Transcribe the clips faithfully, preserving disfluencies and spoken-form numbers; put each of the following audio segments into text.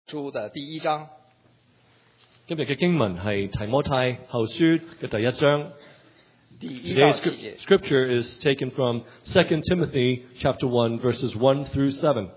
書的第一章。 今日嘅經文係提摩太後書嘅第一章。 第一到 Today's 七節。 scripture is taken from Second Timothy chapter one, verses one through seven.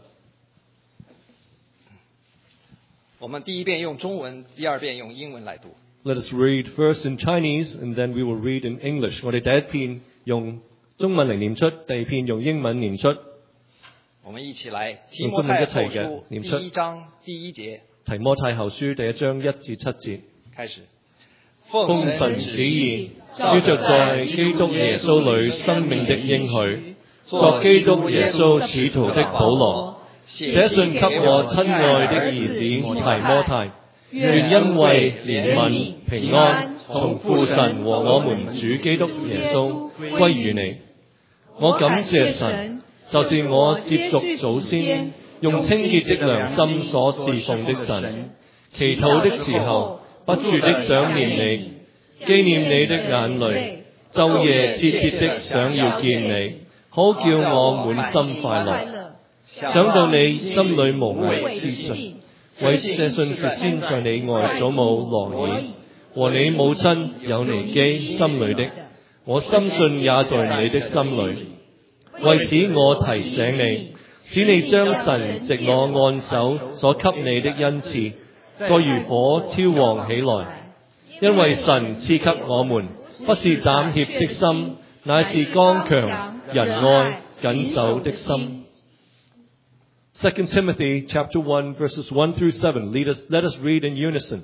我們第一遍用中文，第二遍用英文來讀。 Let us read first in Chinese, and then we will read in English. 我哋第一篇用中文嚟念出，第二篇用英文念出。 我們一起來。提摩太後書第一章第一節。 提摩太後書第一章一至七節。 開始。 奉神旨意，照着在基督耶穌裏生命的應許，作基督耶穌使徒的保羅，寫信給我親愛的兒子提摩太，願恩惠、憐憫、平安從父神和我們主基督耶穌歸於你。我感謝神，就是我接續祖先，用清潔的良心所侍奉的神。祈禱的時候，不住的想念你，紀念你的眼淚，晝夜切切的想要見你，好叫我滿心快樂。想到你心裏無偽之信，為這信是先在你外祖母羅爾和你母親友尼基心裏的，我深信也在你的心裏。為此我提醒你，使你將神藉我按手所給你的恩賜，再如火挑旺起來。因為神賜給我們不是膽怯的心，乃是剛強、仁愛、謹守的心。Second Timothy chapter one, verses one through seven. Let us, let us read in unison.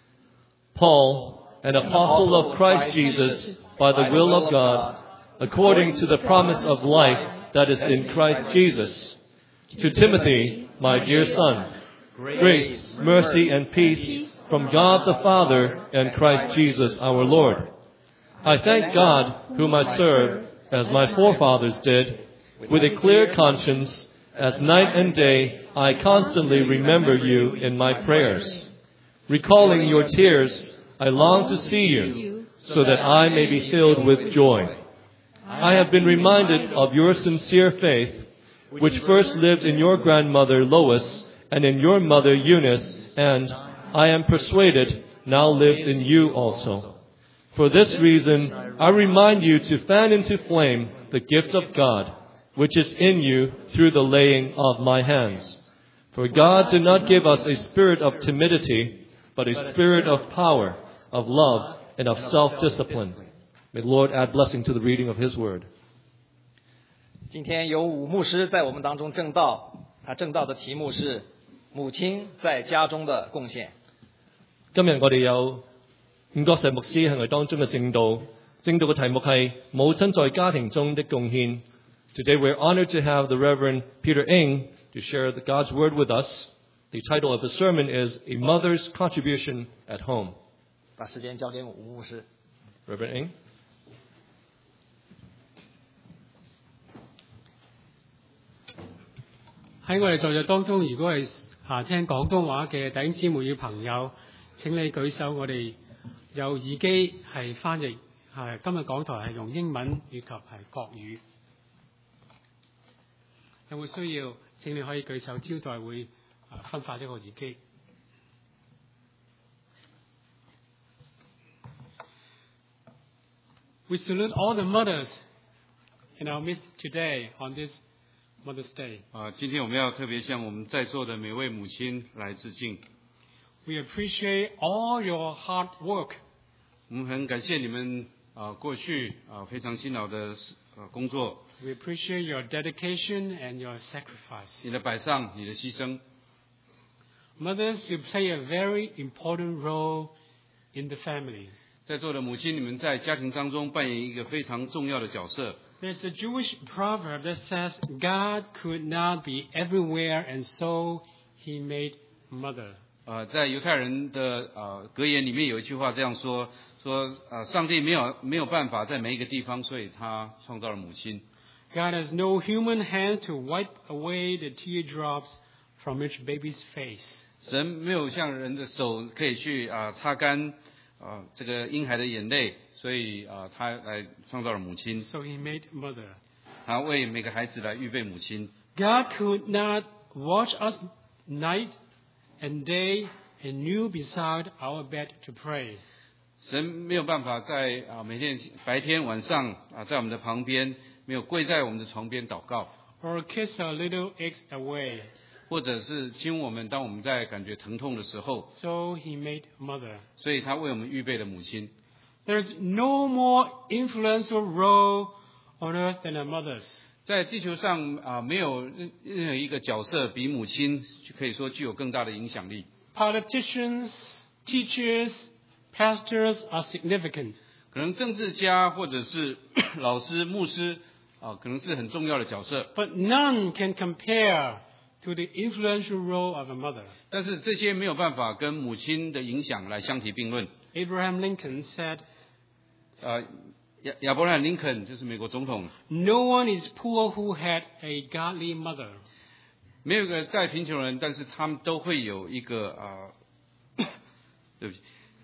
Paul, an apostle of Christ Jesus, by the will of God, according to the promise of life that is in Christ Jesus. To Timothy, my dear son, grace, mercy, and peace from God the Father and Christ Jesus our Lord. I thank God, whom I serve, as my forefathers did, with a clear conscience, as night and day I constantly remember you in my prayers. Recalling your tears, I long to see you, so that I may be filled with joy. I have been reminded of your sincere faith, which first lived in your grandmother Lois and in your mother Eunice, and, I am persuaded, now lives in you also. For this reason, I remind you to fan into flame the gift of God, which is in you through the laying of my hands. For God did not give us a spirit of timidity, but a spirit of power, of love, and of self-discipline. May the Lord add blessing to the reading of His word. 今天有武牧师在我們當中證道，他證道的題目是母親在家中的貢獻。 今日我哋有伍國石牧師喺我哋當中嘅證道，證道嘅題目係母親在家庭中的貢獻。Today we're honored to have the Reverend Peter Ng to share the God's Word with us. The title of the sermon is A Mother's Contribution at Home. 把時間交給武牧師。 Reverend Ng. 喺我哋在座當中，如果係啊聽廣東話嘅弟兄姊妹與朋友，請你舉手。我哋有耳機係翻譯，係今日講台係用英文以及係國語。有冇需要？請你可以舉手，招待會啊分發一個耳機。We salute all the mothers in our midst today on this Mother's Day. 啊，今天我们要特别向我们在座的每位母亲来致敬。 We appreciate all your hard work. 我们很感谢你们啊过去啊非常辛劳的呃工作。 We appreciate your dedication and your sacrifice. 你的摆上，你的牺牲。 Mothers, you play a very important role in the family. 在座的母亲，你们在家庭当中扮演一个非常重要的角色。 There's a Jewish proverb that says God could not be everywhere, and so He made mother. 呃，在犹太人的呃格言里面有一句话这样说：说呃，上帝没有没有办法在每一个地方，所以他创造了母亲。 God has no human hand to wipe away the teardrops from each baby's face. 神没有像人的手可以去啊、呃、擦干啊、呃、这个婴孩的眼泪，所以啊、呃、他来创造了母亲。 So He made mother. 他为每个孩子来预备母亲。 God could not watch us night and day and kneel beside our bed to pray. 神没有办法在啊每天白天晚上啊在我们的旁边，没有跪在我们的床边祷告， or kiss our little aches away. 或者是亲我们当我们在感觉疼痛的时候， So he made mother. 所以他为我们预备了母亲。 There's no more influential role on earth than a mother's. 在地球上啊没有任任何一个角色比母亲可以说具有更大的影响力。 Politicians, teachers, pastors are significant. 可能政治家或者是老师、牧师啊，可能是很重要的角色。 But none can compare to the influential role of a mother. 但是这些没有办法跟母亲的影响来相提并论。 Abraham Lincoln said, 呃，亚亚伯拉罕林肯就是美国总统， no one is poor who had a godly mother. 没有一个再贫穷的人，但是他们都会有一个啊、呃，对不起。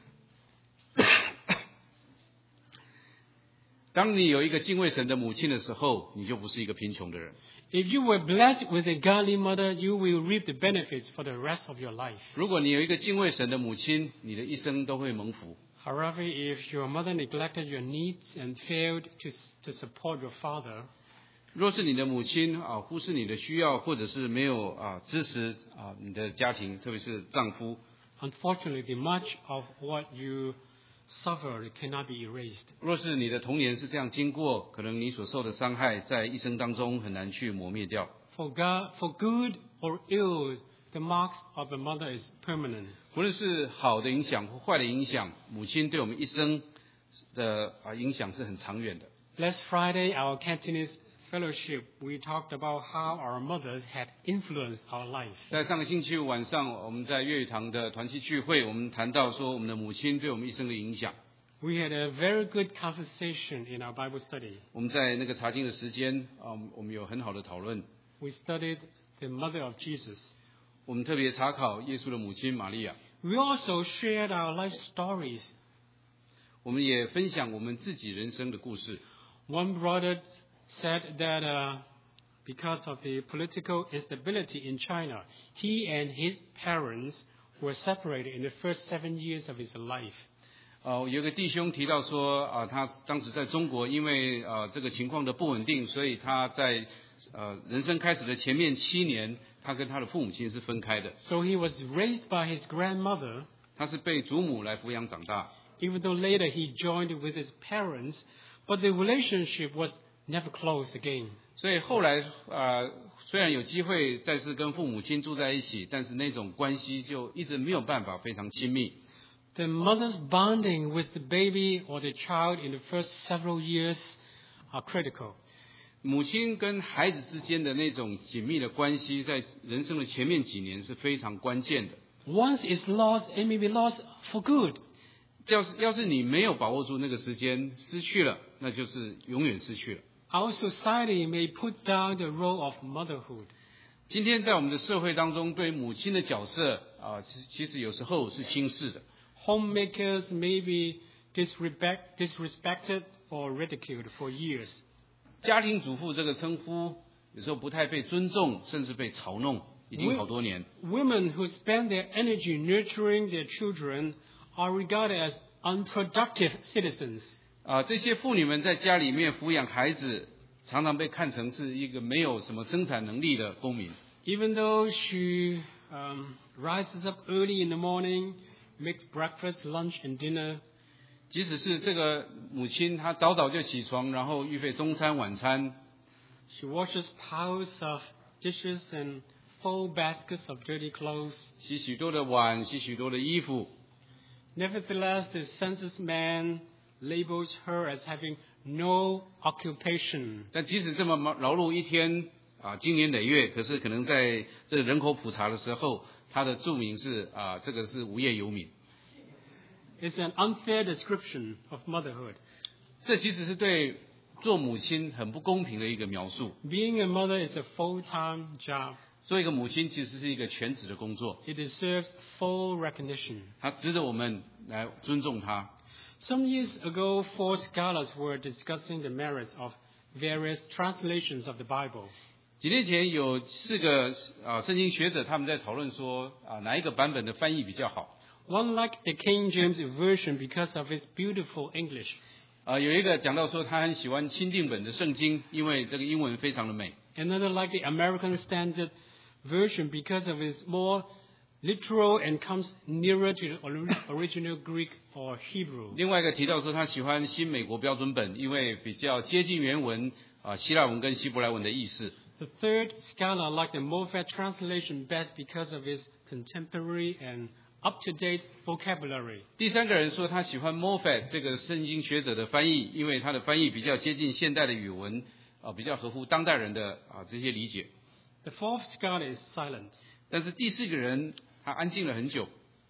当你有一个敬畏神的母亲的时候，你就不是一个贫穷的人。 If you were blessed with a godly mother, you will reap the benefits for the rest of your life. 如果你有一个敬畏神的母亲，你的一生都会蒙福。 However, if your mother neglected your needs and failed to, to support your father, 若是你的母亲啊忽视你的需要，或者是没有啊支持啊你的家庭，特别是丈夫， unfortunately, much of what you suffered cannot be erased. 若是你的童年是这样经过，可能你所受的伤害在一生当中很难去磨灭掉。 For, God, for good or ill, the marks of a mother is permanent. 无论是好的影响或坏的影响，母亲对我们一生的啊影响是很长远的。 Last Friday, our Cantonese fellowship, we talked about how our mothers had influenced our life. 在上个星期五晚上，我们在粤语堂的团契聚会，我们谈到说我们的母亲对我们一生的影响。 We had a very good conversation in our Bible study. 我们在那个查经的时间啊，我们有很好的讨论。 We studied the mother of Jesus. 我们特别查考耶稣的母亲玛利亚。 We also shared our life stories. 我们也分享我们自己人生的故事。 One brother said that uh, because of the political instability in China, he and his parents were separated in the first seven years of his life. 呃，有一个弟兄提到说啊、他当时在中国，因为啊、这个情况的不稳定，所以他在呃人生开始的前面七年，他跟他的父母亲是分开的。 So he was raised by his grandmother, 他是被祖母来抚养长大。 even though later he joined with his parents, but the relationship was never close again. 所以后来啊、呃虽然有机会再次跟父母亲住在一起，但是那种关系就一直没有办法非常亲密。 The mother's bonding with the baby or the child in the first several years are critical. 母亲跟孩子之间的那种紧密的关系，在人生的前面几年是非常关键的。 Once it's lost, it may be lost for good. 要是要是你没有把握住那个时间，失去了，那就是永远失去了。 Our society may put down the role of motherhood. 今天在我们的社会当中，对母亲的角色啊，其实其实有时候是轻视的。 Homemakers may be disrespect, disrespected or ridiculed for years. 家庭主妇这个称呼，有时候不太被尊重，甚至被嘲弄，已经好多年。 Women who spend their energy nurturing their children are regarded as unproductive citizens. 啊，这些妇女们在家里面抚养孩子，常常被看成是一个没有什么生产能力的公民。 Even though she um, rises up early in the morning, makes breakfast, lunch, and dinner, 即使是这个母亲，她早早就起床，然后预备中餐晚餐， she washes piles of dishes and full baskets of dirty clothes. 洗许多的碗，洗许多的衣服。 Nevertheless, the census man labels her as having no occupation. 但即使这么劳碌一天啊，经年累月，可是可能在这个人口普查的时候，她的注明是啊，这个是无业游民。 It's an unfair description of motherhood. 这其实是对做母亲很不公平的一个描述。 Being a mother is a full-time job. 做一个母亲其实是一个全职的工作， It deserves full recognition. 她值得我们来尊重她。 Some years ago, four scholars were discussing the merits of various translations of the Bible. 几天前有四个啊圣经学者他们在讨论说啊哪一个版本的翻译比较好。 One liked the King James Version because of its beautiful English. 啊有一个讲到说他很喜欢钦定本的圣经，因为这个英文非常的美。 Another liked the American Standard Version because of its more literal and comes nearer to the original Greek or Hebrew. 另外一个提到说他喜欢新美国标准本，因为比较接近原文啊希腊文跟希伯来文的意思。 The third scholar liked the Moffat translation best because of its contemporary and up-to-date vocabulary. 第三个人说他喜欢 Moffat 这个圣经学者的翻译，因为他的翻译比较接近现代的语文，啊比较合乎当代人的啊这些理解。 The fourth scholar is silent. 但是第四个人他安静了很久。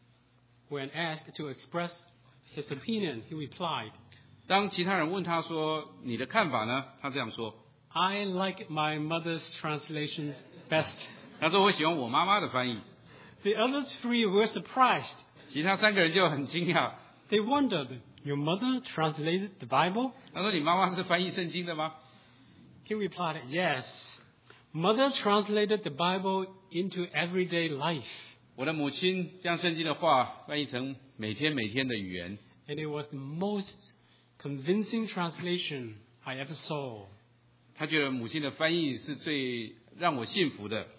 When asked to express his opinion, he replied, 当其他人问他说你的看法呢？他这样说 I like my mother's translation best. 他说我喜欢我妈妈的翻译。 The other three were surprised. 其他三个人就很惊讶。 They wondered, your mother translated the Bible? 他说你妈妈是翻译圣经的吗？ He replied, yes. Mother translated the Bible into everyday life. 我的母亲将圣经的话翻译成每天每天的语言。 And it was the most convincing translation I ever saw. 他觉得母亲的翻译是最让我信服的。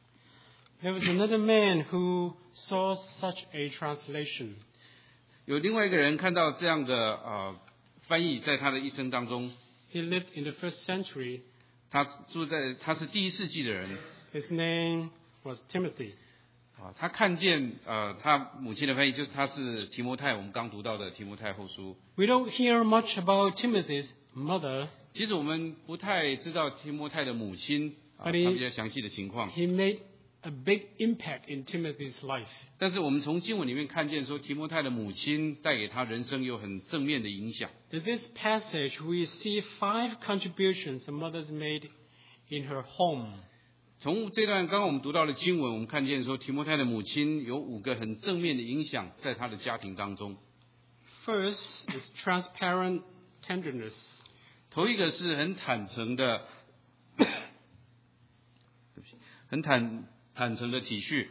There was another man who saw such a translation. 有另外一个人看到这样的呃翻译，在他的一生当中， He lived in the first century. 他住在他是第一世纪的人 His name was Timothy. 啊，他看见呃他母亲的翻译，就是他是提摩太，我们刚读到的提摩太后书。 We don't hear much about Timothy's mother. 其实我们不太知道提摩太的母亲啊，他 But he- 比较详细的情况。 He made a big impact in Timothy's life. 但是我们从经文里面看见说，提摩太的母亲带给他人生有很正面的影响。 In this passage, we see five contributions the mother made in her home. 从这段刚刚我们读到的经文，我们看见说，提摩太的母亲有五个很正面的影响在他的家庭当中。 First is transparent tenderness. 头一个是很坦诚的，对不起，很坦坦诚的体恤。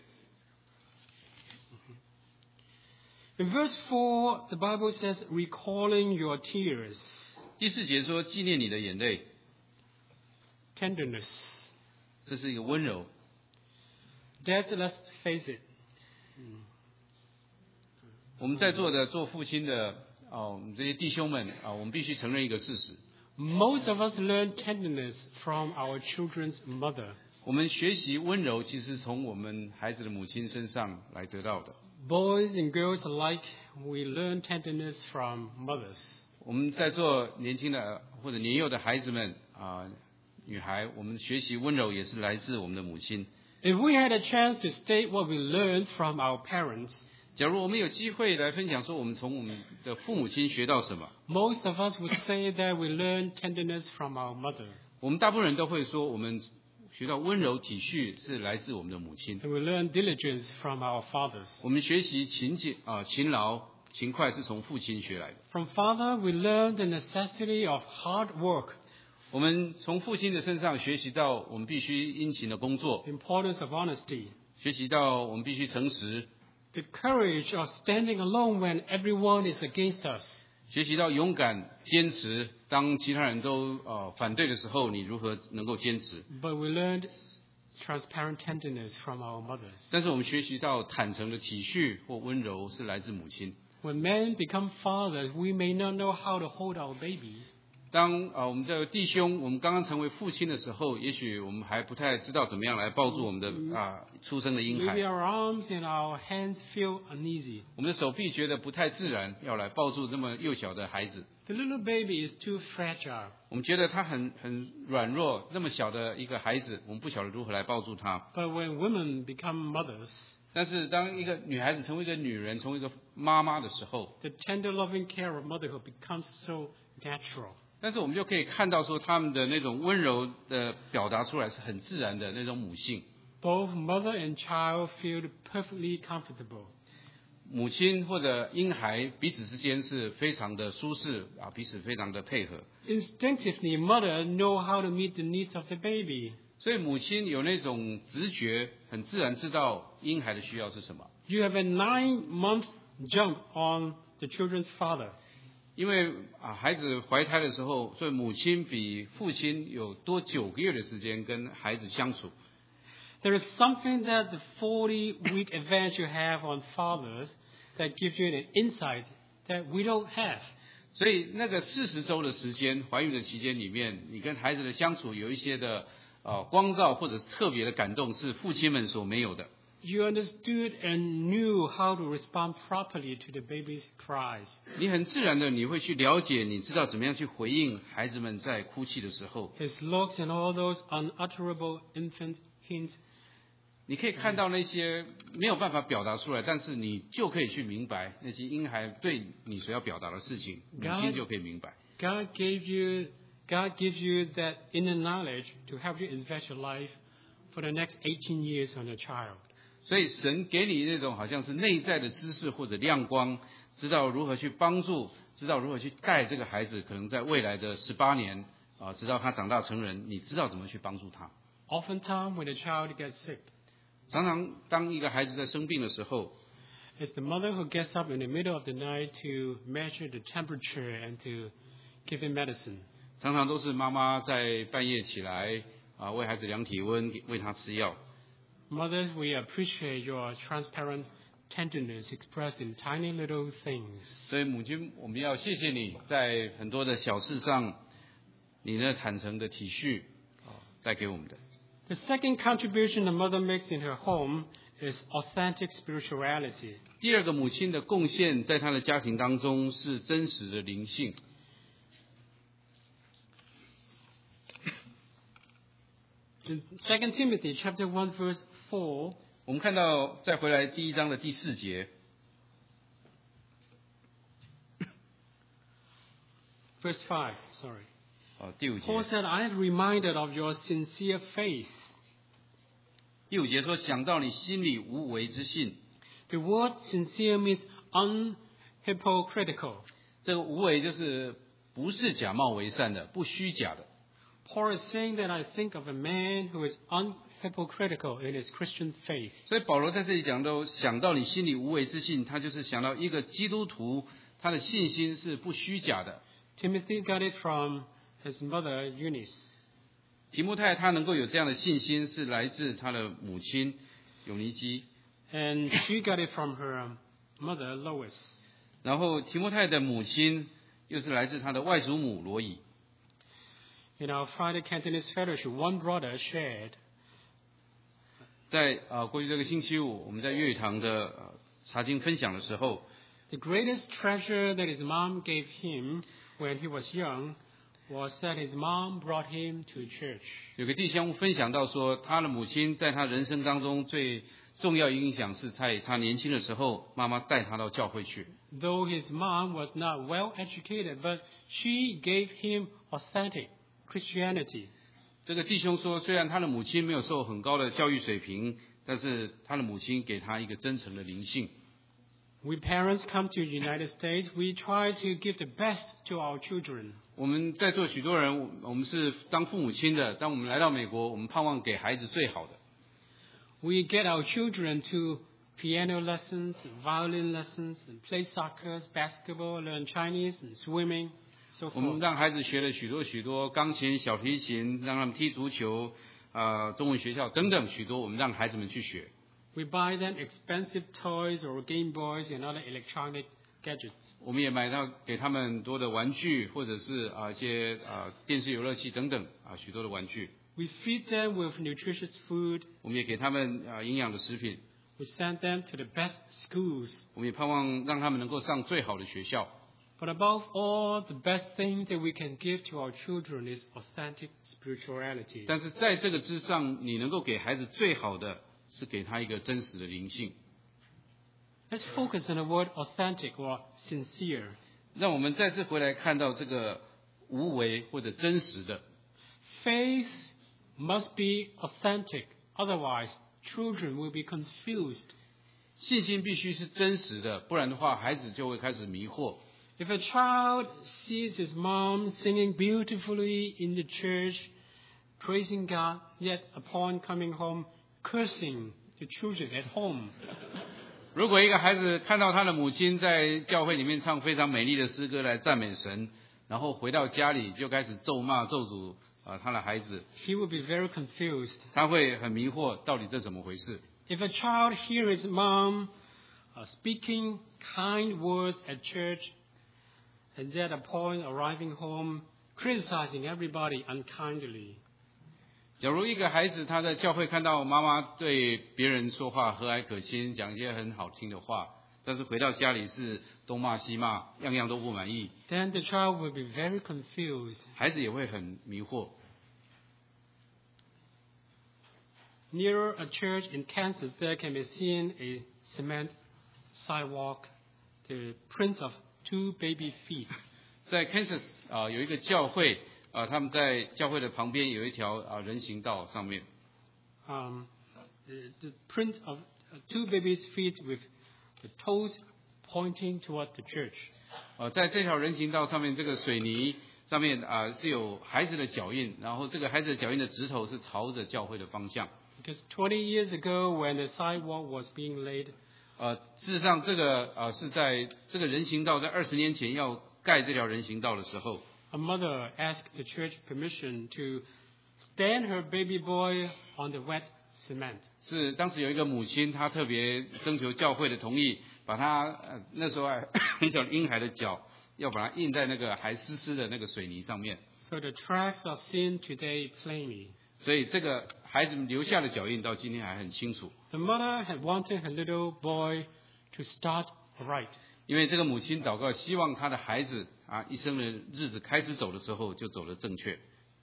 In verse four, the Bible says, recalling your tears. 第四节说纪念你的眼泪， Tenderness. 这是一个温柔。 Dads, let's face it. 我们在座的做父亲的哦，我们这些弟兄们啊，我们必须承认一个事实： Most of us learn tenderness from our children's mother. 我们学习温柔，其实从我们孩子的母亲身上来得到的。 Boys and girls alike, we learn tenderness from mothers. 我们在座年轻的或者年幼的孩子们啊，女孩，我们学习温柔也是来自我们的母亲。 If we had a chance to state what we learned from our parents, 假如我们有机会来分享说，我们从我们的父母亲学到什么， most of us would say that we learned tenderness from our mothers. 我们大部分人都会说，我们学到温柔体恤是来自我们的母亲。 And we learn diligence from our fathers. 我们学习勤俭啊、勤劳、勤快是从父亲学来的。 From father, we learn the necessity of hard work, 我们从父亲的身上学习到，我们必须殷勤的工作， the importance of honesty, 学习到我们必须诚实， the courage of standing alone when everyone is against us. 学习到勇敢、坚持。当其他人都呃反对的时候，你如何能够坚持？ But we learned transparent tenderness from our mothers. 但是我们学习到坦诚的体恤或温柔是来自母亲。 When men become fathers, we may not know how to hold our babies. 当啊、呃、我们的弟兄，我们刚刚成为父亲的时候，也许我们还不太知道怎么样来抱住我们的啊、出生的婴 Maybe 孩， our arms and our hands feel uneasy. 我们的手臂觉得不太自然，要来抱住这么幼小的孩子。 The little baby is too fragile. 我们觉得他很很软弱，那么小的一个孩子，我们不晓得如何来抱住他。 But when women become mothers, 但是当一个女孩子成为一个女人，成为一个妈妈的时候， the tender loving care of motherhood becomes so natural. 但是我们就可以看到说，他们的那种温柔的表达出来是很自然的那种母性。 Both mother and child feel perfectly comfortable. 母亲或者婴孩彼此之间是非常的舒适啊，彼此非常的配合。 Instinctively, mother know how to meet the needs of the baby. 所以母亲有那种直觉，很自然知道婴孩的需要是什么。 You have a nine-month jump on the children's father. 因为啊，孩子怀胎的时候，所以母亲比父亲有多九个月的时间跟孩子相处。 There is something that the forty-week advance you have on fathers that gives you an insight that we don't have. 所以那个四十周的时间，怀孕的期间里面，你跟孩子的相处有一些的呃光照或者是特别的感动，是父亲们所没有的。 You understood and knew how to respond properly to the baby's cries. 你很自然的你会去了解，你知道怎么样去回应孩子们在哭泣的时候。 His looks and all those unutterable infant hints. 你可以看到那些没有办法表达出来，但是你就可以去明白那些婴孩对你所要表达的事情，母亲就可以明白。 God gave you, God gives you that inner knowledge to help you invest your life for the next eighteen years on your child. 所以神给你那种好像是内在的知识或者亮光，知道如何去帮助，知道如何去带这个孩子，可能在未来的十八年啊，直到他长大成人，你知道怎么去帮助他。 Oftentimes when the child gets sick, 常常当一个孩子在生病的时候， it's the mother who gets up in the middle of the night to measure the temperature and to give him medicine. 常常都是妈妈在半夜起来啊，为孩子量体温，喂他吃药。 Mothers, we appreciate your transparent tenderness expressed in tiny little things. 所以母亲，我们要谢谢你在很多的小事上，你那坦诚的体恤啊，带给我们的。 The second contribution the mother makes in her home is authentic spirituality. 第二个母亲的贡献，在她的家庭当中是真实的灵性。 In Second Timothy chapter one verse four, 我们看到再回来第一章的第四节， verse five, sorry. 哦，第五节。 Paul said, I am reminded of your sincere faith. 第五节说，想到你心里无为之信。 The word sincere means unhypocritical. 这个无为就是不是假冒为善的，不虚假的。 Paul is saying that I think of a man who is unhypocritical in his Christian faith. 所以保罗在这里讲到，想到你心里无为之信，他就是想到一个基督徒，他的信心是不虚假的。 Timothy got it from his mother Eunice. 提摩太他能够有这样的信心，是来自他的母亲永尼基， And she got it from her mother Lois. 然后提摩太的母亲又是来自他的外祖母罗以。 In our Friday Cantonese fellowship, one brother shared 在呃过去这个星期五，我们在粤语堂的呃查经分享的时候， the greatest treasure that his mom gave him when he was young was that his mom brought him to church. 有个弟兄分享到说，他的母亲在他人生当中最重要影响是在他年轻的时候，妈妈带他到教会去。 Though his mom was not well educated, but she gave him authentic Christianity. 这个弟兄说，虽然他的母亲没有受很高的教育水平，但是他的母亲给他一个真诚的灵性。 We parents come to the United States, we try to give the best to our children. 我们在座许多人，我们是当父母亲的，当我们来到美国，我们盼望给孩子最好的。 We get our children to piano lessons, violin lessons, and play soccer, basketball, learn Chinese, and swimming, so 我们 forth. 让孩子学了许多许多钢琴、小提琴，让他们踢足球，啊、呃，中文学校等等许多，我们让孩子们去学。 We buy them expensive toys or Game Boys and other electronic gadgets. 我们也买到给他们很多的玩具，或者是啊、呃、一些啊、呃、电视游乐器等等啊、许多的玩具。 We feed them with nutritious food. 我们也给他们啊、营养的食品。 We send them to the best schools. 我们也盼望让他们能够上最好的学校。 But above all, the best thing that we can give to our children is authentic spirituality. 但是在这个之上，你能够给孩子最好的是给他一个真实的灵性。 Let's focus on the word authentic or sincere. 让我们再次回来看到这个无为或者真实的。 Faith must be authentic. Otherwise, children will be confused. 信心必须是真实的，不然的话，孩子就会开始迷惑。 If a child sees his mom singing beautifully in the church, praising God, yet upon coming home, cursing the children at home. 如果一个孩子看到他的母亲在教会里面唱非常美丽的诗歌来赞美神，然后回到家里就开始咒骂咒诅啊他的孩子， He will be very confused. 他会很迷惑，到底这怎么回事？ If a child hears his mom uh, speaking kind words at church, and yet upon arriving home, criticizing everybody unkindly, 假如一个孩子他在教会看到妈妈对别人说话和蔼可亲，讲一些很好听的话，但是回到家里是东骂西骂，样样都不满意， then the child will be very confused. 孩子也会很迷惑。 Near a church in Kansas, there can be seen a cement sidewalk, the print of two baby feet. 在 Kansas 啊、有一个教会啊、他们在教会的旁边有一条啊、人行道上面， Um, the, the print of uh, two babies' feet with the toes pointing toward the church. 呃，在这条人行道上面，这个水泥上面啊、是有孩子的脚印，然后这个孩子的脚印的指头是朝着教会的方向。 Because twenty years ago, when the sidewalk was being laid, 呃，事实上，这个呃是在这个人行道在二十年前要盖这条人行道的时候， a mother asked the church permission to stand her baby boy on the wet cement. 是当时有一个母亲，她特别征求教会的同意，把她呃那时候还很小的婴孩的脚，要把它印在那个还湿湿的那个水泥上面， So the tracks are seen today plainly. 所以这个孩子们留下的脚印到今天还很清楚。 The mother had wanted her little boy to start right. 因为这个母亲祷告，希望她的孩子啊一生的日子开始走的时候就走得正确。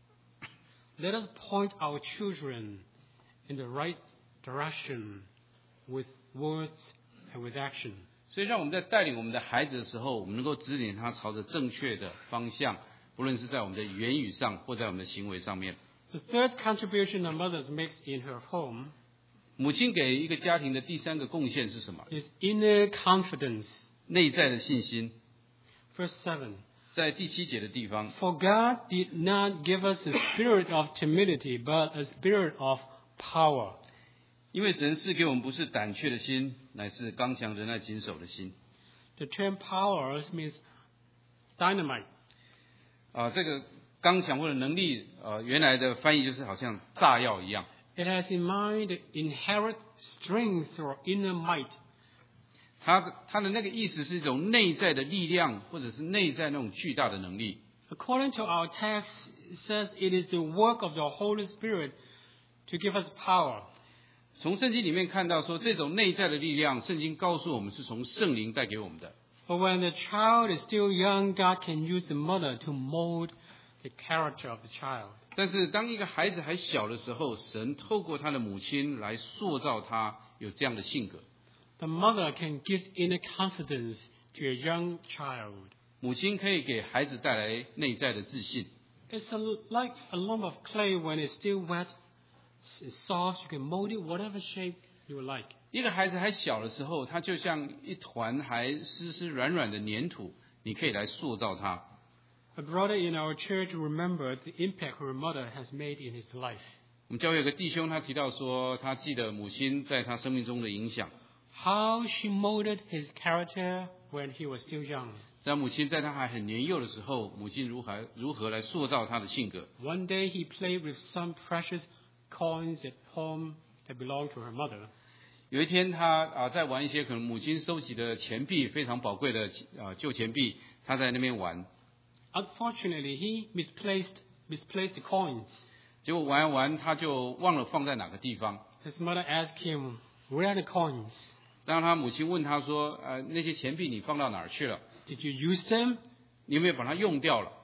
Let us point our children in the right direction with words and with action. 所以，让我们在带领我们的孩子的时候，我们能够指引他朝着正确的方向，不论是在我们的言语上，或在我们的行为上面。 The third contribution a mother makes in her home 母亲给一个家庭的第三个贡献是什么？ is inner confidence. 内在的信心。 Verse seven. 在第七节的地方， For God did not give us a spirit of timidity, but a spirit of power. 因为神赐给我们不是胆怯的心，乃是刚强仁爱谨守的心。 The term powers means dynamite. 啊、这个刚强或者能力，呃，原来的翻译就是好像炸药一样。 It has in mind the inherent strength or inner might. 它的它的那个意思是一种内在的力量，或者是内在那种巨大的能力。 According to our text, it says it is the work of the Holy Spirit to give us power. 从圣经里面看到说，这种内在的力量，圣经告诉我们是从圣灵带给我们的。 But when the child is still young, God can use the mother to mold the character of the child. 但是当一个孩子还小的时候，神透过他的母亲来塑造他有这样的性格。 The mother can give inner confidence to a young child. 母亲可以给孩子带来内在的自信。 It's a, like a lump of clay when it's still wet, it's soft, you can mold it whatever shape you like. 一个孩子还小的时候，他就像一团还湿湿软软的粘土，你可以来塑造他。 A brother in our church remembered the impact her mother has made in his life. 我们教会有个弟兄，他提到说，他记得母亲在他生命中的影响。 How she molded his character when he was still young. 在母亲在他还很年幼的时候，母亲如何如何来塑造他的性格。 One day he played with some precious coins at home that belonged to her mother. 有一天他啊在玩一些可能母亲收集的钱币，非常宝贵的啊旧钱币，他在那边玩。 Unfortunately, he misplaced misplaced the coins. 结果玩一玩，他就忘了放在哪个地方。 His mother asked him, "Where are the coins? 当他母亲问他说：“呃，那些钱币你放到哪儿去了？ Did you use them?" 你有没有把它用掉了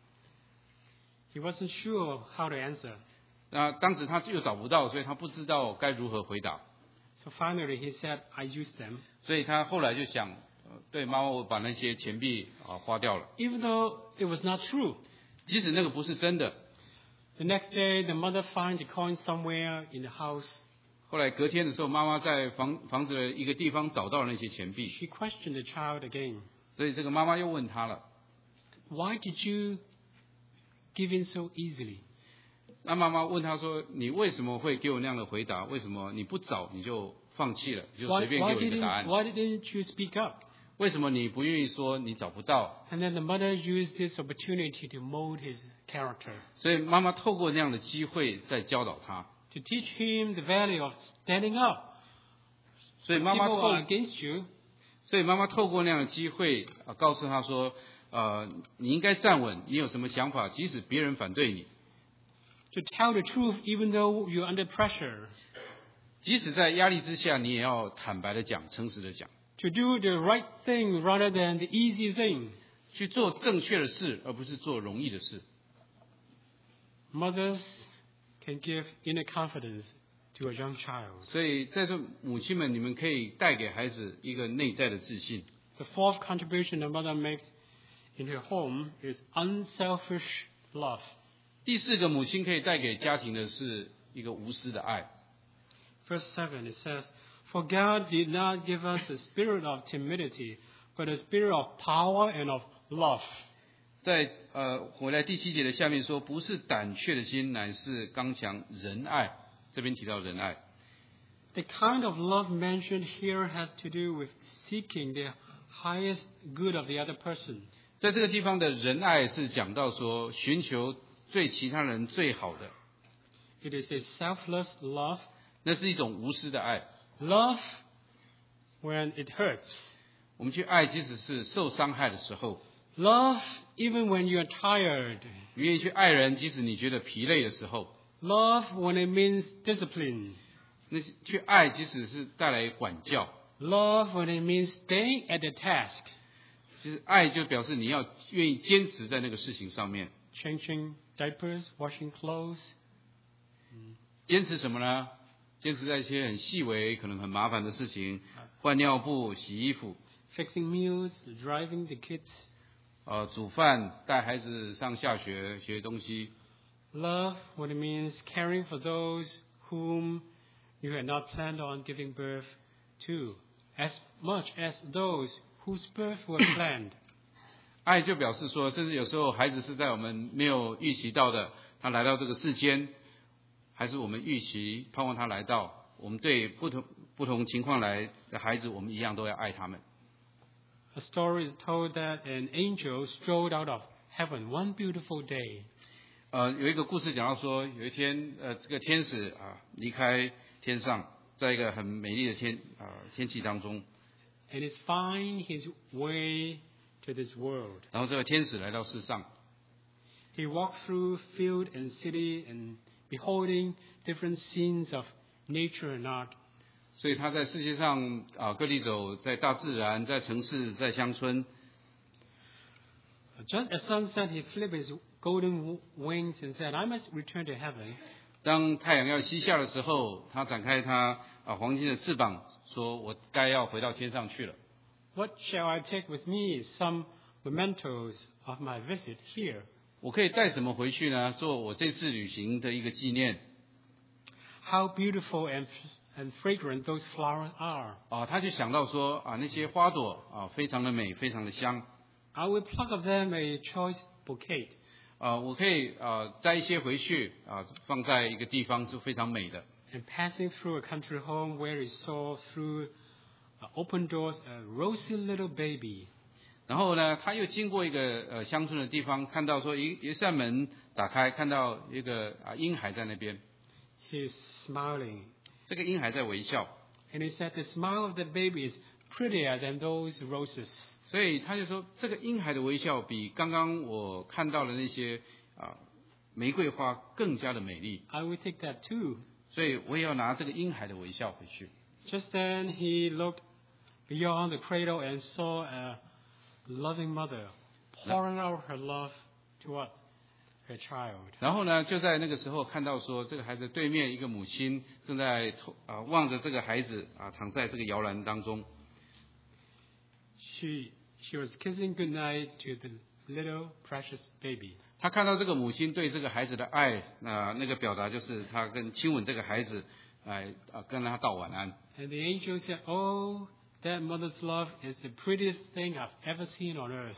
He wasn't sure how to answer. ？” 那当时他又找不到，所以他不知道该如何回答。 So finally, he said, "I used them." 所以他后来就想，呃对妈妈，我把那些钱币啊花掉了， Even though it was not true. 即使那个不是真的。 The next day, the mother finds the coins somewhere in the house. 后来隔天的时候，妈妈在房房子的一个地方找到了那些钱币， She questioned the child again. 所以这个妈妈又问他了， Why did you give in so easily? 那妈妈问他说：“你为什么会给我那样的回答？为什么你不早你就放弃了，就 Why, 随便 why, 给我一个答案？ didn't, why didn't you speak up? 为什么你不愿意说你找不到？” And then the mother used this opportunity to mold his character, 所以妈妈透过那样的机会在教导他。 to teach him the value of standing up. 所以妈妈 People 透 are against you. 所以妈妈透过那样的机会啊，告诉他说：“呃，你应该站稳，你有什么想法，即使别人反对你， To tell the truth even though you're under pressure. 即使在压力之下，你也要坦白的讲，诚实的讲， To do the right thing rather than the easy thing. 去做正确的事，而不是做容易的事。” Mothers can give inner confidence to a young child. 所以在这母亲们，你们可以带给孩子一个内在的自信。 The fourth contribution the mother makes in her home is unselfish love. 第四个，母亲可以带给家庭的是一个无私的爱。 Verse seven, it says, For God did not give us a spirit of timidity, but a spirit of power and of love. 在呃，回来第七节的下面说，不是胆怯的心，乃是刚强仁爱。这边提到仁爱， The kind of love mentioned here has to do with seeking the highest good of the other person. 在这个地方的仁爱是讲到说，寻求对其他人最好的， It is a selfless love. 那是一种无私的爱。 Love when it hurts. 我们去爱，即使是受伤害的时候， Love even when you are tired. 你愿意去爱人，即使你觉得疲累的时候， Love when it means discipline. 那去爱，即使是带来管教， Love when it means staying at the task. 其实爱就表示你要愿意坚持在那个事情上面。 Changing diapers, washing clothes. 坚持什么呢？坚持在一些很细微、可能很麻烦的事情，换尿布、洗衣服， Fixing meals, driving the kids. 呃，煮饭、带孩子上下学、学东西。 Love when it means caring for those whom you had not planned on giving birth to, as much as those whose birth were planned. 爱就表示说，甚至有时候孩子是在我们没有预期到的，他来到这个世间，还是我们预期盼望他来到。我们对不同不同情况来的孩子，我们一样都要爱他们。 A story is told that an angel strolled out of heaven one beautiful day. 呃，有一个故事讲到说，有一天，呃，这个天使啊离开天上，在一个很美丽的天啊、呃、天气当中， And is find his way to this world. 然后这个天使来到世上， He walked through field and city and beholding different scenes of nature and art. 所以他在世界上啊、各地走，在大自然，在城市，在乡村。 Just at sunset, he flipped his golden wings and said, I must return to heaven. 当太阳要西下的时候，他展开他啊、黄金的翅膀，说：“我该要回到天上去了。 What shall I take with me? Some mementos of my visit here. 我可以带什么回去呢？做我这次旅行的一个纪念。” How beautiful and, and fragrant those flowers are. 啊，他就想到说啊，那些花朵啊，非常的美，非常的香。 I will pluck of them a choice bouquet. 啊，我可以啊摘一些回去啊，放在一个地方是非常美的。 And passing through a country home where he saw through uh, open doors a rosy little baby. 然后呢，他又经过一个呃乡村的地方，看到说一一扇门打开，看到一个啊婴孩在那边， He's smiling. 这个婴孩在微笑， And he said, the smile of the baby is prettier than those roses. 所以他就说这个婴孩的微笑比刚刚我看到的那些啊玫瑰花更加的美丽， I will take that too. 所以我也要拿这个婴孩的微笑回去。 Just then he looked beyond the cradle and saw a loving mother pouring out her love to what? Her child. 然后呢，就在那个时候看到说，这个孩子对面一个母亲正在偷啊望着这个孩子啊躺在这个摇篮当中， She, she was kissing goodnight to the little precious baby. 他看到这个母亲对这个孩子的爱，那、那个表达就是他跟亲吻这个孩子，来啊跟他道晚安。 And the angel said, oh, that mother's love is the prettiest thing I've ever seen on earth.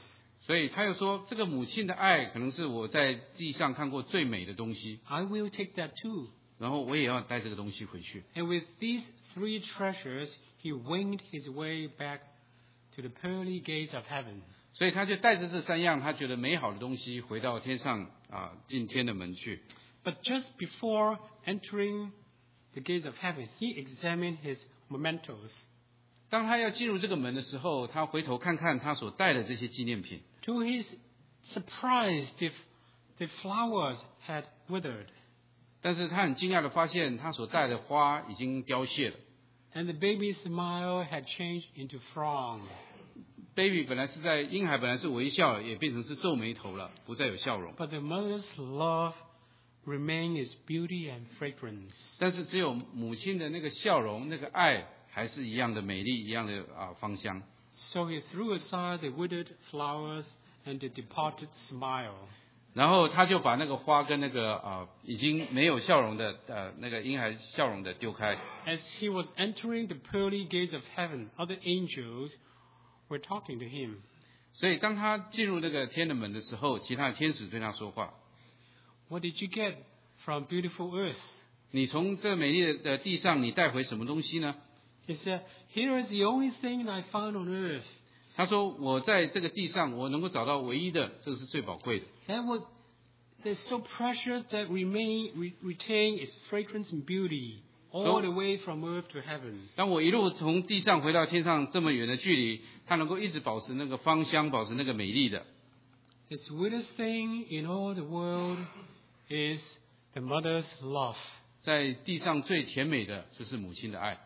所以他又说，这个母亲的爱可能是我在地上看过最美的东西。 I will take that too. 然后我也要带这个东西回去。 And with these three treasures, he winged his way back to the pearly gates of heaven. 所以他就带着这三样他觉得美好的东西回到天上啊，进天的门去。 But just before entering the gates of heaven, he examined his mementos. 当他要进入这个门的时候，他回头看看他所带的这些纪念品。 To his surprise, the, the flowers had withered. 但是他很惊讶的发现，他所带的花已经凋谢了。 And the baby's smile had changed into frown. baby 本来是在婴孩本来是微笑，也变成是皱眉头了，不再有笑容。 But the mother's love remained its beauty and fragrance. 但是只有母亲的那个笑容，那个爱还是一样的美丽，一样的啊芳香。 So he threw aside the withered flowers and the departed smile. 然后他就把那个花跟那个啊已经没有笑容的呃那个婴孩笑容的丢开。 As he was entering the pearly gates of heaven, other angels were talking to him. 所以当他进入那个天的门的时候，其他的天使对他说话。 What did you get from beautiful earth? 你从这美丽的地上，你带回什么东西呢？ He said, Here is the only thing I found on earth. 他说：“我在这个地上，我能够找到唯一的，这个是最宝贵的。 That was that's so precious that remain re, retain its fragrance and beauty all the way from earth to heaven. 当我一路从地上回到天上这么远的距离，它能够一直保持那个芳香，保持那个美丽的。 The sweetest thing in all the world is the mother's love. 在地上最甜美的就是母亲的爱。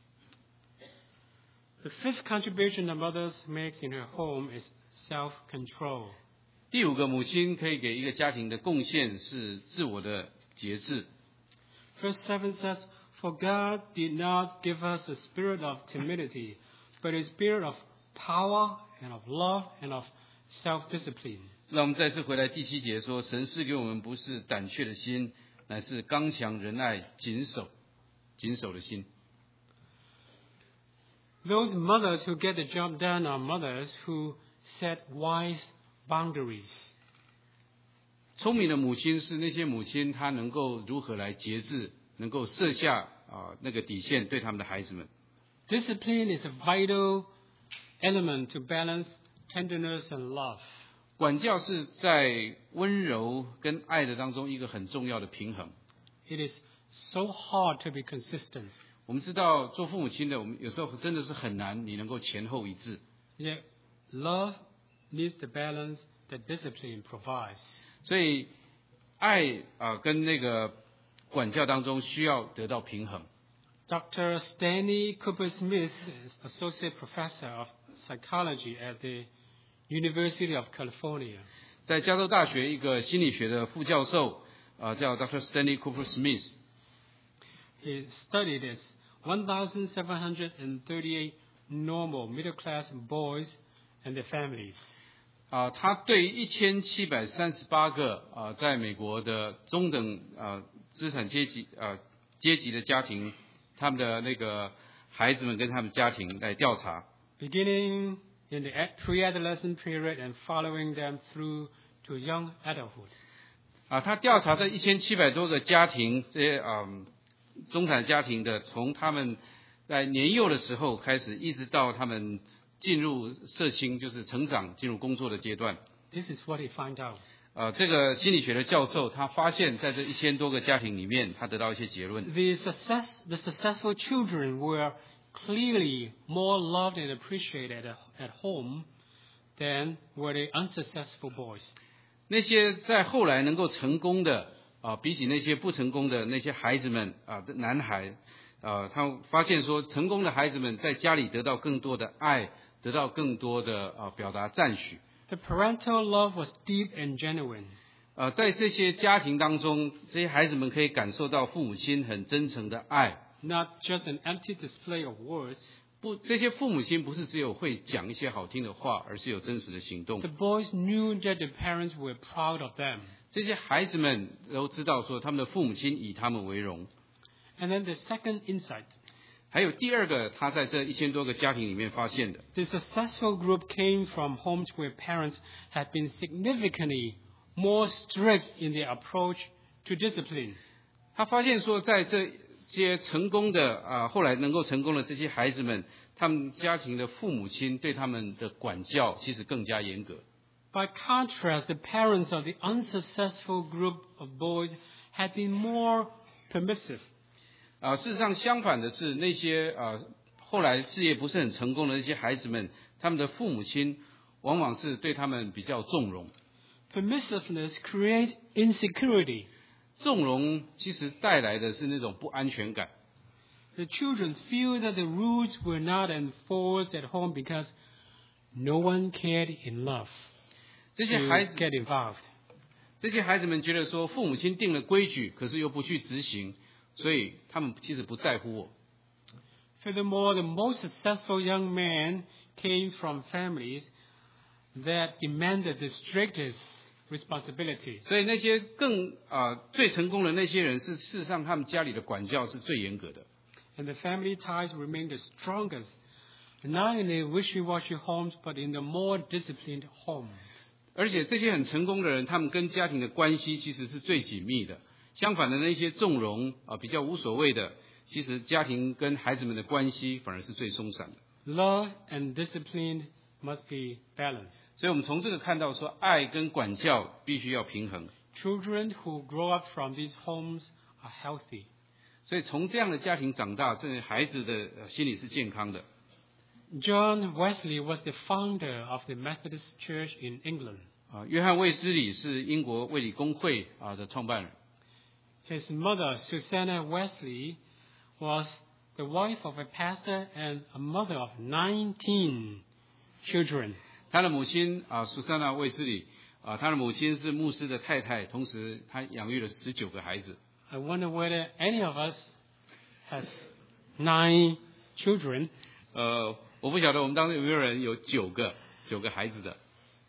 The fifth contribution the mother makes in her home is self-control. 第五个，母亲可以给一个家庭的贡献是自我的节制。 Verse seven says, For God did not give us a spirit of timidity, but a spirit of power and of love and of self-discipline. 让我们再次回来第七节说，神赐给我们不是胆怯的心，乃是刚强仁爱谨守谨守的心。 Those mothers who get the job done are mothers who set wise boundaries. 聪明的母亲是那些母亲，她能够如何来节制，能够设下啊那个底线，对他们的孩子们。 Discipline is a vital element to balance tenderness and love. 管教是在温柔跟爱的当中一个很重要的平衡。 It is so hard to be consistent. 我们知道做父母亲的，我们有时候真的是很难，你能够前后一致。 Yet love needs the balance that discipline provides. 所以爱啊、呃、跟那个管教当中需要得到平衡。 Doctor Stanley Cooper Smith is Associate Professor of Psychology at the University of California. 在加州大学一个心理学的副教授啊、呃、叫 Doctor Stanley Cooper Smith。 He studied this one thousand seven hundred thirty-eight normal middle-class boys and their families. 啊，他对一千七百三十八个啊，在美国的中等啊资产阶级啊阶级的家庭，他们的那个孩子们跟他们家庭来调查。 Beginning in the pre-adolescent period and following them through to young adulthood. 啊，他调查这一千七百多个家庭，这些啊中产家庭的，从他们在年幼的时候开始，一直到他们进入社青，就是成长、进入工作的阶段。 This is what he found out. 呃，这个心理学的教授他发现，在这一千多个家庭里面，他得到一些结论。 The success, the successful children were clearly more loved and appreciated at, at home than were the unsuccessful boys. 那些在后来能够成功的啊、呃，比起那些不成功的那些孩子们啊、呃，男孩啊、呃，他发现说，成功的孩子们在家里得到更多的爱，得到更多的啊、呃、表达赞许。 The parental love was deep and genuine. 呃，在这些家庭当中，这些孩子们可以感受到父母亲很真诚的爱。 Not just an empty display of words. 不，这些父母亲不是只有会讲一些好听的话，而是有真实的行动。 The boys knew that the parents were proud of them. 这些孩子们都知道说，他们的父母亲以他们为荣。 And then the second insight. 还有第二个，他在这一千多个家庭里面发现的。 The successful group came from homes where parents had been significantly more strict in their approach to discipline. 他发现说，在这些成功的啊，后来能够成功的这些孩子们，他们家庭的父母亲对他们的管教其实更加严格。 By contrast, the parents of the unsuccessful group of boys had been more permissive. 啊，事实上相反的是，那些啊后来事业不是很成功的那些孩子们，他们的父母亲往往是对他们比较纵容。 Permissiveness creates insecurity. 纵容其实带来的是那种不安全感。 The children feel that the rules were not enforced at home because no one cared enough 这 to 些孩子 get involved. 这些孩子们觉得说，父母亲定了规矩，可是又不去执行，所以他们其实不在乎我。 Furthermore, the most successful young men came from families that demanded the strictest responsibility. 所以那些更啊、呃、最成功的那些人是，事实上他们家里的管教是最严格的。 And the family ties remain the strongest, not in the wishy-washy homes, but in the more disciplined home. 而且这些很成功的人，他们跟家庭的关系其实是最紧密的。相反的，那些纵容啊、呃、比较无所谓的，其实家庭跟孩子们的关系反而是最松散的。 Love and discipline must be balanced. 所以我们从这个看到说，爱跟管教必须要平衡。 Children who grow up from these homes are healthy. 所以从这样的家庭长大，这孩子的呃心理是健康的。 John Wesley was the founder of the Methodist Church in England. 啊，约翰卫斯理是英国卫理公会啊的创办人。 His mother, Susanna Wesley, was the wife of a pastor and a mother of nineteen children. 他的母亲啊，苏珊娜卫斯理啊，他的母亲是牧师的太太，同时他养育了十九个孩子。 I wonder whether any of us has nine children. 呃，我不晓得我们当中有没有人有九个九个孩子的。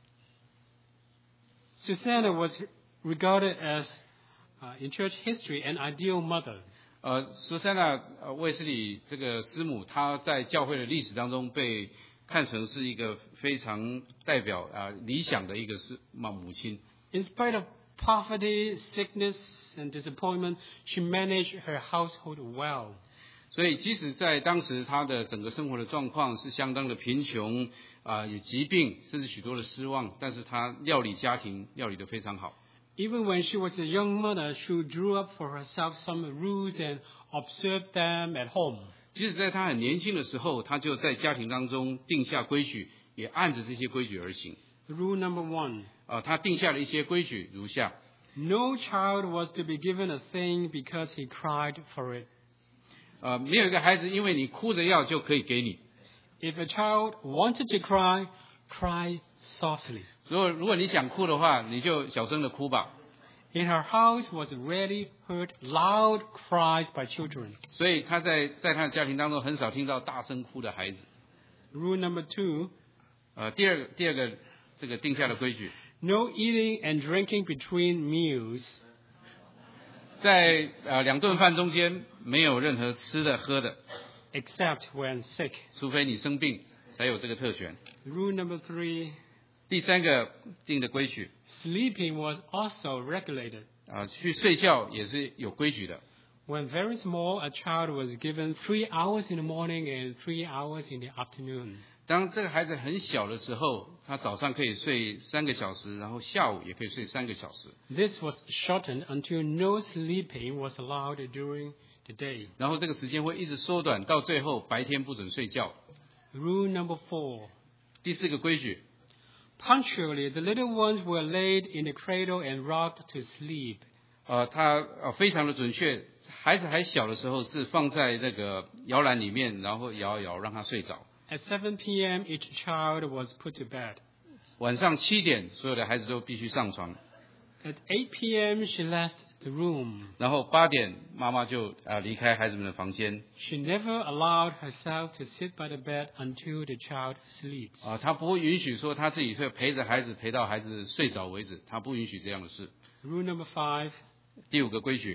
Susanna was regarded as, uh, in church history, an ideal mother. 呃，苏珊娜呃卫斯理这个师母，她在教会的历史当中被看成是一个非常代表啊、呃、理想的一个是母亲。 In spite of poverty, sickness, and disappointment, she managed her household well. 所以，即使在当时她的整个生活的状况是相当的贫穷啊、呃，有疾病，甚至许多的失望，但是她料理家庭料理得非常好。 Even when she was a young mother, she drew up for herself some rules and observed them at home. 即使在她很年轻的时候，她就在家庭当中定下规矩，也按着这些规矩而行。 Rule number one. 啊、呃，她定下了一些规矩，如下。 No child was to be given a thing because he cried for it. 呃，没有一个孩子因为你哭着要就可以给你。 If a child wanted to cry, cry softly. 如果如果你想哭的话，你就小声的哭吧。 In her house was rarely heard loud cries by children. 所以他在在他的家庭当中很少听到大声哭的孩子。 Rule number two. 呃，第二个第二个这个定下的规矩。 No eating and drinking between meals. 在呃两顿饭中间没有任何吃的喝的。 Except when sick. 除非你生病才有这个特权。 Rule number three. 第三个定的规矩。 Sleeping was also regulated. 啊、呃，去睡觉也是有规矩的。 When very small, a child was given three hours in the morning and three hours in the afternoon. 当这个孩子很小的时候，他早上可以睡三个小时，然后下午也可以睡三个小时。 This was shortened until no sleeping was allowed during the day. 然后这个时间会一直缩短，到最后白天不准睡觉。 Rule number four. 第四个规矩。 Punctually, the little ones were laid in the cradle and rocked to sleep. 呃，他呃非常的准确，孩子还小的时候是放在那个摇篮里面，然后摇一摇让他睡着。 At seven p.m., each child was put to bed. 晚上七点，所有的孩子都必须上床。 At eight p.m., she left the room. 然后八点，妈妈就啊、呃、离开孩子们的房间。 She never allowed herself to sit by the bed until the child sleeps. 啊、呃，她不会允许说她自己会陪着孩子陪到孩子睡着为止，她不允许这样的事。 Rule number five. 第五个规矩。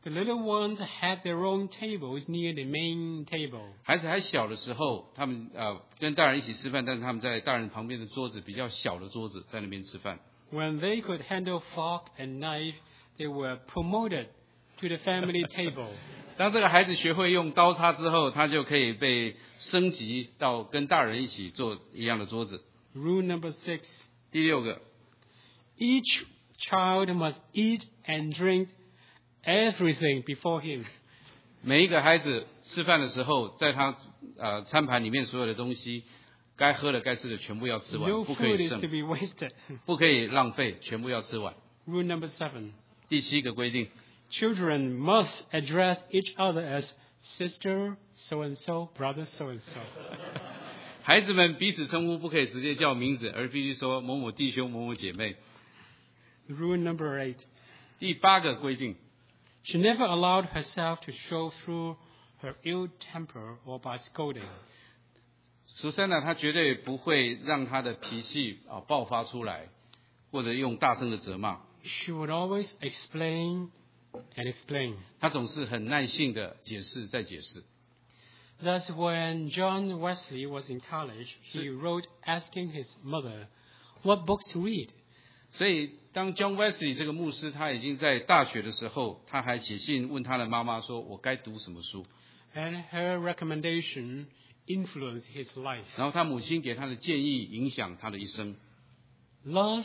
The little ones had their own tables near the main table. 孩子还小的时候，他们呃跟大人一起吃饭，但是他们在大人旁边的桌子比较小的桌子，在那边吃饭。 When they could handle fork and knife, they were promoted to the family table. 当这个孩子学会用刀叉之后，他就可以被升级到跟大人一起坐一样的桌子。 Rule number six. 第六个， Each child must eat and drink everything before him. 每一个孩子吃饭的时候，在他呃餐盘里面所有的东西，该喝的、该吃的全部要吃完， No 不可 food 以 is to 剩， be wasted. 不可以浪费，全部要吃完。 Rule number seven. 第七个规定， Children must address each other as sister so-and-so, brother so-and-so. 孩子们彼此称呼不可以直接叫名字，而必须说某某弟兄、某某姐妹。 Rule number eight. 第八个规定， She never allowed herself to show through her ill temper or by scolding. 苏珊娜她绝对不会让她的脾气啊爆发出来，或者用大声的责骂。 She would always explain and explain. 她总是很耐性的解释再解释。 Thus, when John Wesley was in college, he wrote asking his mother what books to read. 所以，当 John Wesley 这个牧师他已经在大学的时候，他还写信问他的妈妈说：“我该读什么书 And her recommendation influenced his life.？” 然后他母亲给他的建议影响他的一生。 Love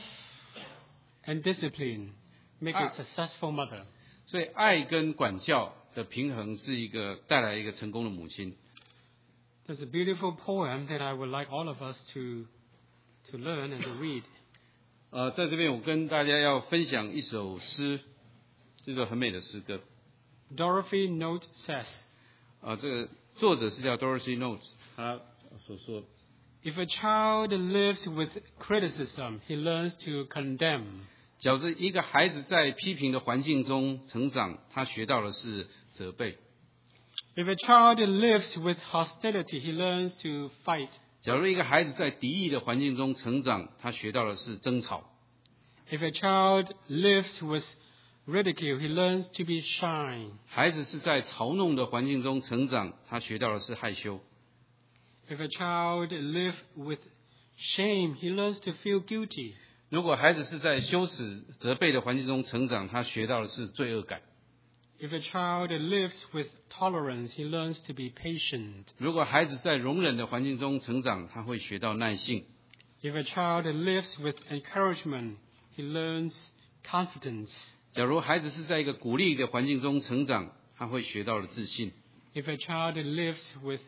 and discipline make a Ah. successful mother. 所以，爱跟管教的平衡是一个带来一个成功的母亲。 There's a beautiful poem that I would like all of us to, to learn and to read. 呃，在这边我跟大家要分享一首诗，是一首很美的诗歌。 Dorothy Note says, 啊，这个作者是叫 Dorothy Notes，他所说， if a child lives with criticism, he learns to condemn. 假如一个孩子在批评的环境中成长，他学到的是责备。 If a child lives with hostility, he learns to fight. 假如一个孩子在敌意的环境中成长，他学到的是争吵。 If a child lives with ridicule, he learns to be shy. 孩子是在嘲弄的环境中成长，他学到的是害羞。 If a child lives with shame, he learns to feel guilty. 如果孩子是在羞耻、责备的环境中成长，他学到的是罪恶感。 If a child lives with tolerance, he learns to be patient. 如果孩子在容忍的环境中成长，他会学到耐性。 If a child lives with encouragement, he learns confidence. 假如孩子是在一个鼓励的环境中成长，他会学到了自信。 If a child lives with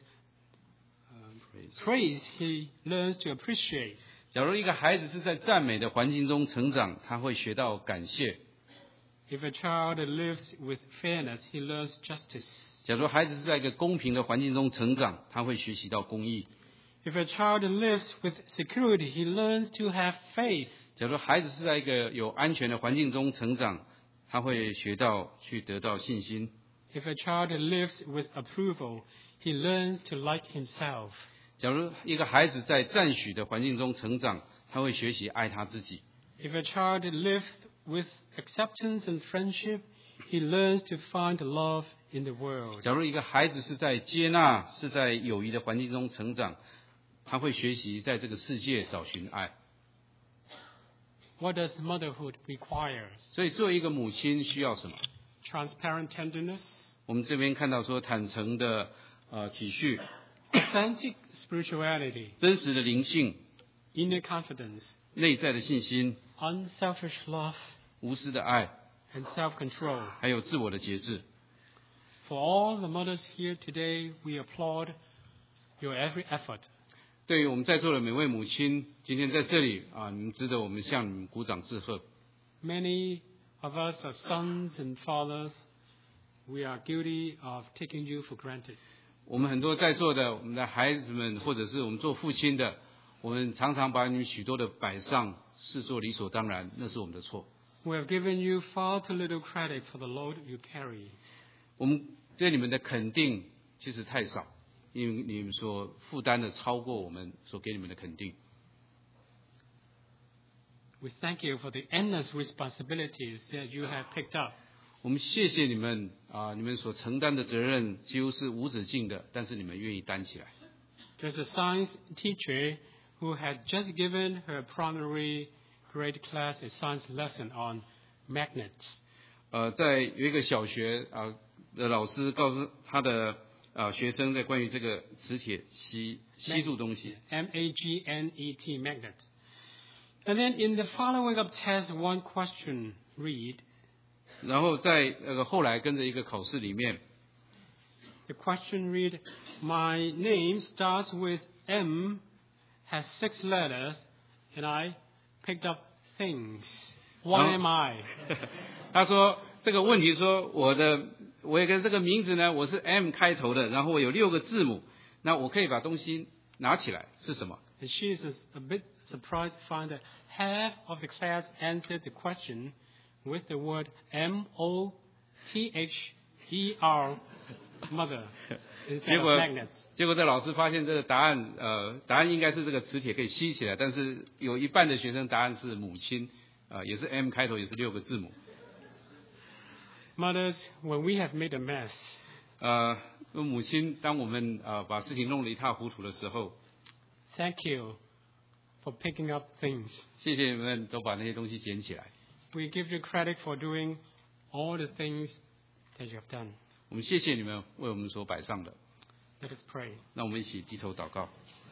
um, praise, he learns to appreciate. 假如一个孩子是在赞美的环境中成长，他会学到感谢。 If a child lives with fairness, he learns justice. 假如孩子是在一个公平的环境中成长，他会学习到公义。 If a child lives with security, he learns to have faith. 假如孩子是在一个有安全的环境中成长，他会学到去得到信心。 If a child lives with approval, he learns to like himself. 假如一个孩子在赞许的环境中成长，他会学习爱他自己。 If a child lives with acceptance and friendship, he learns to find love in the world. 假如一个孩子是在接纳、是在友谊的环境中成长，他会学习在这个世界找寻爱。 What does motherhood require? 所以，作为一个母亲需要什么？ Transparent tenderness, 我们这边看到说，坦诚的呃体恤、 authentic spirituality, 真实的灵性、 inner confidence, 内在的信心、 unselfish love, 无私的爱， and self-control. 还有自我的节制。 For all the mothers here today, we applaud your every effort. 对于我们在座的每位母亲，今天在这里啊，你们值得我们向你们鼓掌致贺。 Many of us are sons and fathers. We are guilty of taking you for granted. 我们很多在座的我们的孩子们，或者是我们做父亲的，我们常常把你们许多的摆上视作理所当然，那是我们的错。 We have given you far too little credit for the load you carry. 我们对你们的肯定其实太少，因为你们所负担的超过我们所给你们的肯定。 We thank you for the endless responsibilities that you have picked up. 我们谢谢你们啊，你们所承担的责任几乎是无止境的，但是你们愿意担起来。 There's a science teacher who had just given her primary grade class a science lesson on magnets. 呃，在有一个小学啊的老师告诉他的啊学生，在关于这个磁铁吸吸住东西 M A G N E T, magnet. And then in the following up test, one question read. 然后在那个后来跟着一个考试里面 The question read, my name starts with M, has six letters, and I picked up things. What am I? 他说这个问题说我的我有个这个名字呢，我是 M 开头的，然后我有六个字母，那我可以把东西拿起来，是什么？ And she is a bit surprised to find that half of the class answered the question with the word M O T H E R, mother, 结 instead of 果 magnets. 结果这老师发现这个答案呃答案应该是这个磁铁可以吸起来，但是有一半的学生答案是母亲，呃也是 M 开头，也是六个字母。 Mothers, when we have made a mess, 呃，母亲，当我们呃把事情弄得一塌糊涂的时候， thank you for picking up things. 谢谢你们都把那些东西捡起来。 We give you credit for doing all the things that you have done. 我们谢谢你们为我们所摆上的。 Let us pray. 让我们一起低头祷告。